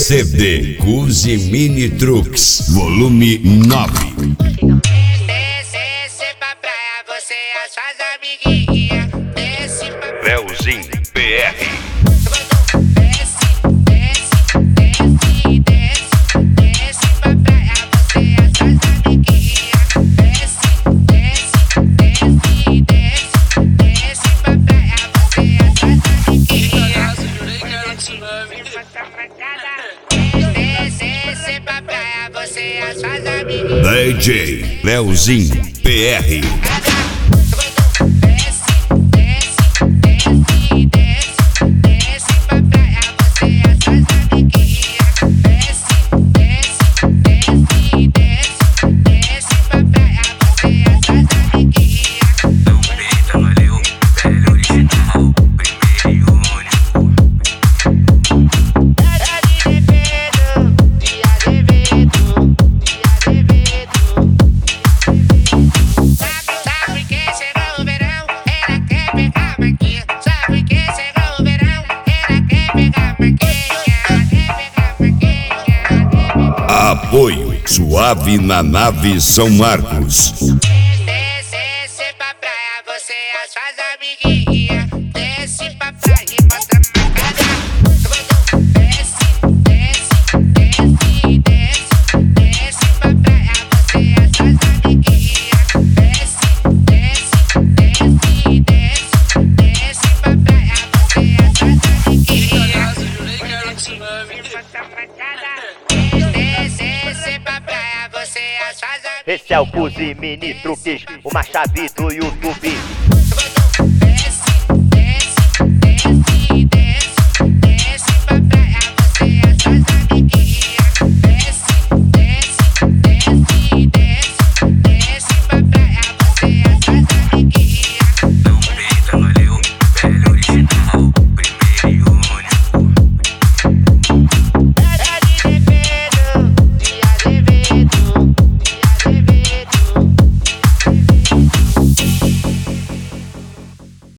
CD Cusi Mini Trucks, volume 9. Desce pra praia, você e as suas amiguinhas. Desce pra praia. Leozinho PR. Desce pra praia, você e as suas amiguinhas. Desce pra praia, você e as suas amiguinhas. Desce pra praia, você e as suas amiguinhas. DJ Leozinho PR. Apoio Suave na Nave São Marcos. Desce pra praia, você e as suas amiguinhas. Desce pra praia e mostra marcada. Desce pra praia, você e as suas amiguinhas. Desce pra praia, você e as suas amiguinhas. Desce pra praia, você e as suas amiguinhas. Esse é o Cusi Mini Trucks, uma chave do YouTube.